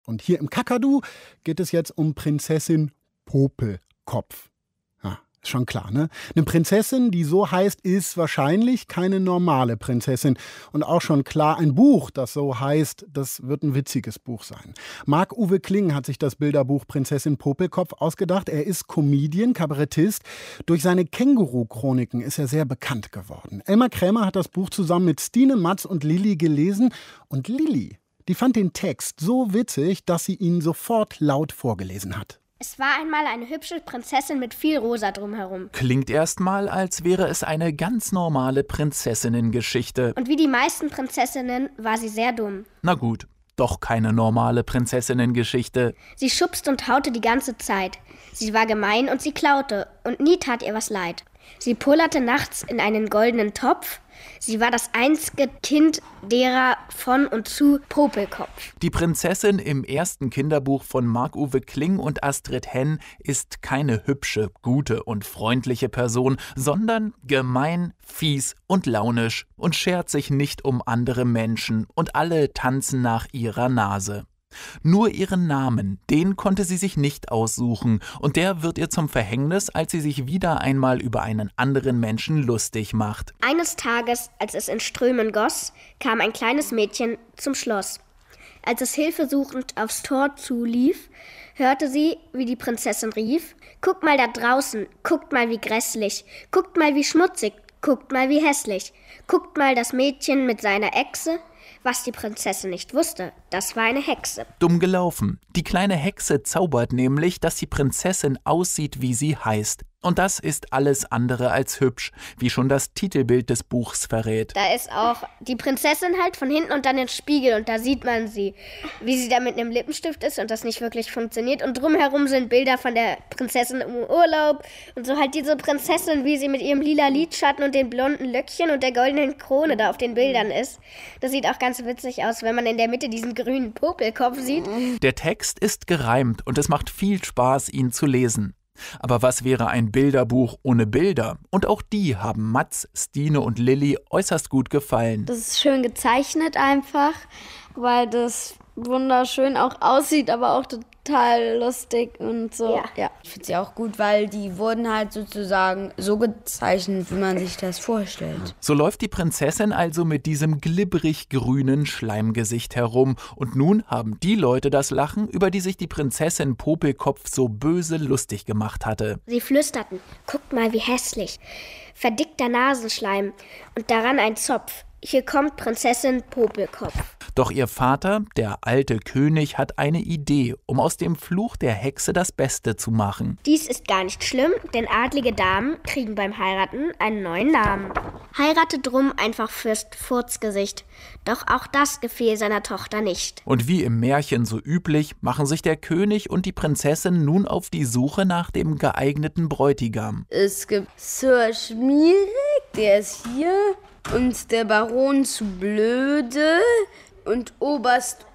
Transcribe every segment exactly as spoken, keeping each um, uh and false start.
Und hier im Kakadu geht es jetzt um Prinzessin Popelkopf. Ja, ist schon klar, ne? Eine Prinzessin, die so heißt, ist wahrscheinlich keine normale Prinzessin. Und auch schon klar, ein Buch, das so heißt, das wird ein witziges Buch sein. Marc-Uwe Kling hat sich das Bilderbuch Prinzessin Popelkopf ausgedacht. Er ist Comedian, Kabarettist. Durch seine Känguru-Chroniken ist er sehr bekannt geworden. Elmar Krämer hat das Buch zusammen mit Stine, Mats und Lilli gelesen. Und Lilli, die fand den Text so witzig, dass sie ihn sofort laut vorgelesen hat. Es war einmal eine hübsche Prinzessin mit viel Rosa drumherum. Klingt erstmal, als wäre es eine ganz normale Prinzessinnengeschichte. Und wie die meisten Prinzessinnen war sie sehr dumm. Na gut, doch keine normale Prinzessinnengeschichte. Sie schubste und haute die ganze Zeit. Sie war gemein und sie klaute und nie tat ihr was leid. Sie pullerte nachts in einen goldenen Topf. Sie war das einzige Kind derer von und zu Popelkopf. Die Prinzessin im ersten Kinderbuch von Marc-Uwe Kling und Astrid Henn ist keine hübsche, gute und freundliche Person, sondern gemein, fies und launisch und schert sich nicht um andere Menschen und alle tanzen nach ihrer Nase. Nur ihren Namen, den konnte sie sich nicht aussuchen und der wird ihr zum Verhängnis, als sie sich wieder einmal über einen anderen Menschen lustig macht. Eines Tages, als es in Strömen goss, kam ein kleines Mädchen zum Schloss. Als es hilfesuchend aufs Tor zulief, hörte sie, wie die Prinzessin rief: »Guckt mal da draußen, guckt mal wie grässlich, guckt mal wie schmutzig, guckt mal wie hässlich, guckt mal das Mädchen mit seiner Echse.« Was die Prinzessin nicht wusste, das war eine Hexe. Dumm gelaufen. Die kleine Hexe zaubert nämlich, dass die Prinzessin aussieht, wie sie heißt. Und das ist alles andere als hübsch, wie schon das Titelbild des Buchs verrät. Da ist auch die Prinzessin halt von hinten und dann den Spiegel und da sieht man sie, wie sie da mit einem Lippenstift ist und das nicht wirklich funktioniert. Und drumherum sind Bilder von der Prinzessin im Urlaub und so halt diese Prinzessin, wie sie mit ihrem lila Lidschatten und den blonden Löckchen und der goldenen Krone da auf den Bildern ist. Das sieht auch ganz witzig aus, wenn man in der Mitte diesen grünen Popelkopf sieht. Der Text ist gereimt und es macht viel Spaß, ihn zu lesen. Aber was wäre ein Bilderbuch ohne Bilder? Und auch die haben Mats, Stine und Lilli äußerst gut gefallen. Das ist schön gezeichnet einfach, weil das wunderschön auch aussieht, aber auch total lustig und so. Ja. Ja. Ich finde sie auch gut, weil die wurden halt sozusagen so gezeichnet, wie man sich das vorstellt. So läuft die Prinzessin also mit diesem glibberig-grünen Schleimgesicht herum. Und nun haben die Leute das Lachen, über die sich die Prinzessin Popelkopf so böse lustig gemacht hatte. Sie flüsterten: »Guckt mal, wie hässlich. Verdickter Nasenschleim und daran ein Zopf. Hier kommt Prinzessin Popelkopf.« Doch ihr Vater, der alte König, hat eine Idee, um aus dem Fluch der Hexe das Beste zu machen. Dies ist gar nicht schlimm, denn adlige Damen kriegen beim Heiraten einen neuen Namen. Heirate drum einfach Fürst Furzgesicht. Doch auch das gefiel seiner Tochter nicht. Und wie im Märchen so üblich, machen sich der König und die Prinzessin nun auf die Suche nach dem geeigneten Bräutigam. Es gibt Sir Schmierig, der ist hier, und der Baron zu Blöde und Oberst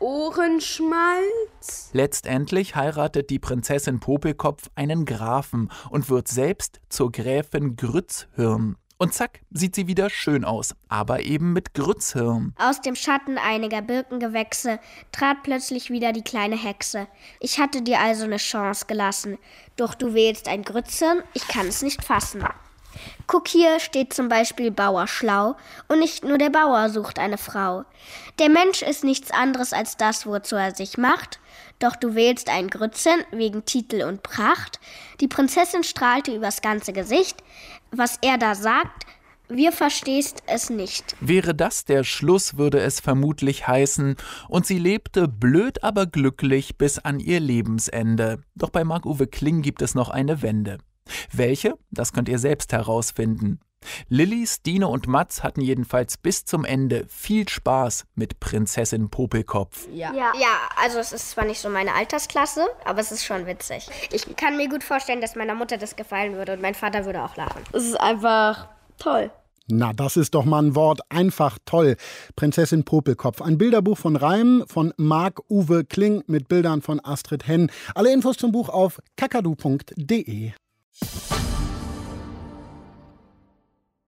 Ohrenschmalz. Letztendlich heiratet die Prinzessin Popelkopf einen Grafen und wird selbst zur Gräfin Grützhirn. Und zack, sieht sie wieder schön aus, aber eben mit Grützhirn. Aus dem Schatten einiger Birkengewächse trat plötzlich wieder die kleine Hexe. Ich hatte dir also eine Chance gelassen, doch du wählst ein Grützhirn, ich kann es nicht fassen. Guck, hier steht zum Beispiel Bauer schlau und nicht nur der Bauer sucht eine Frau. Der Mensch ist nichts anderes als das, wozu er sich macht, doch du wählst ein Grützchen wegen Titel und Pracht. Die Prinzessin strahlte übers ganze Gesicht, was er da sagt, wir verstehst es nicht. Wäre das der Schluss, würde es vermutlich heißen, und sie lebte blöd, aber glücklich bis an ihr Lebensende. Doch bei Marc-Uwe Kling gibt es noch eine Wende. Welche? Das könnt ihr selbst herausfinden. Lilli, Stine und Mats hatten jedenfalls bis zum Ende viel Spaß mit Prinzessin Popelkopf. Ja. ja, ja, also es ist zwar nicht so meine Altersklasse, aber es ist schon witzig. Ich kann mir gut vorstellen, dass meiner Mutter das gefallen würde und mein Vater würde auch lachen. Es ist einfach toll. Na, das ist doch mal ein Wort. Einfach toll. Prinzessin Popelkopf. Ein Bilderbuch von Reim von Marc-Uwe Kling mit Bildern von Astrid Henn. Alle Infos zum Buch auf kakadu punkt de.